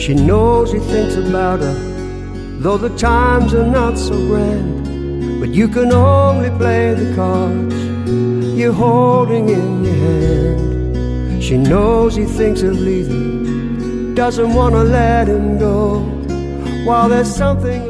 She knows he thinks about her, though the times are not so grand. But you can only play the cards you're holding in your hand. She knows he thinks of leaving, doesn't want to let him go, while there's something